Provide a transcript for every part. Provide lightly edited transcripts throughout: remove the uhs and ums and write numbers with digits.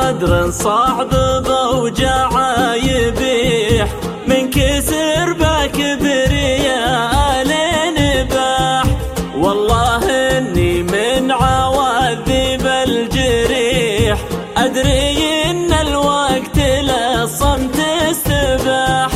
صدر صعب بوجعه يبيح، من كسر بكبرياء لنباح. والله اني من عواذب الجريح، ادري ان الوقت للصمت استباح.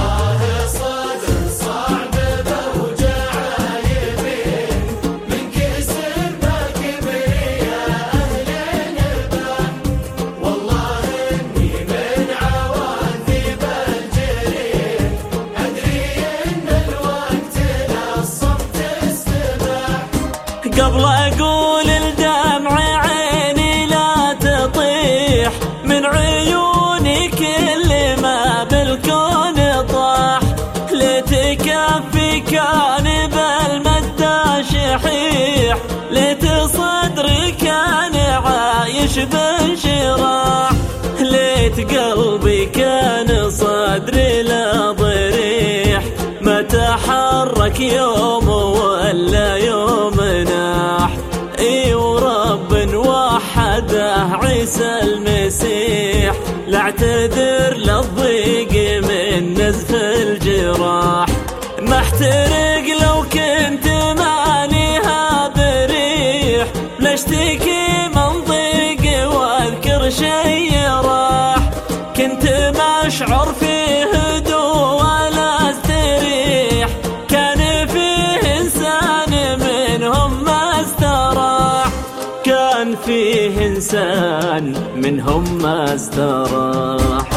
قبل أقول الدمع عيني لا تطيح، من عيوني كل ما بالكون طاح. لتكفي كان بالمدى شحيح، ليت صدري كان عايش بانشراح. ليت قلبي كان صدري لا ضريح، ما تحرك يوم ولا يوم ناح. اي ورب وحده عيسى المسيح، لا اعتذر للضيق من نزف الجراح. ما احترق لو كنت مانيها بريح، لا اشتكي من ضيق واذكر شي راح. كنت ما اشعر فيه هدوء ولا استريح، كان فيه انسان منهم ما استراح. كان فيه انسان منهم ما استراح.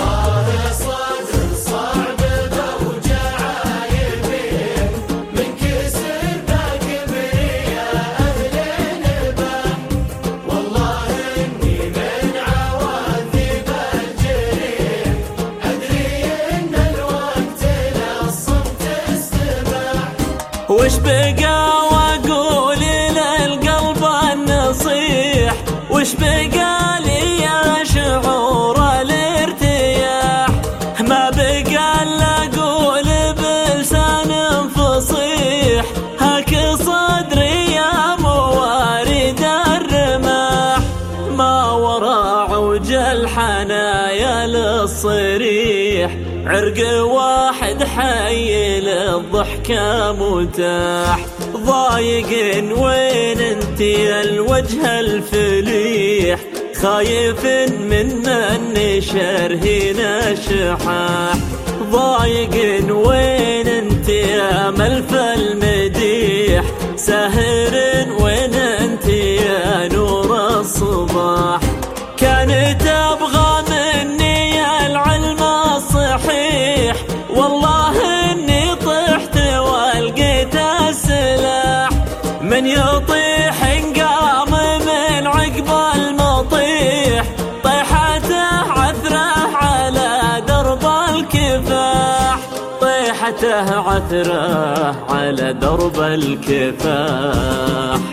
وش بقى واقول للقلب النصيح، وش بقى لي يا شعور الارتياح. ما بقى الا اقول بلسان فصيح، هاك صدري يا موارد الرماح. ما وراء عوج الحنايا للصريح، عرق واحد حي للضحكة متاح. ضايق وين انت الوجه الفليح، خايف من النشر هنا شحاح. ضايق وين انت يا ملف المديح، ساهر وين انت يا نور الصباح. كانت ابغى مني العلم الصحيح، والله اني طحت والقيت السلاح. من يطيح انقام من عقب المطيح، طيحته عثره على درب الكفاح. طيحته عثره على درب الكفاح.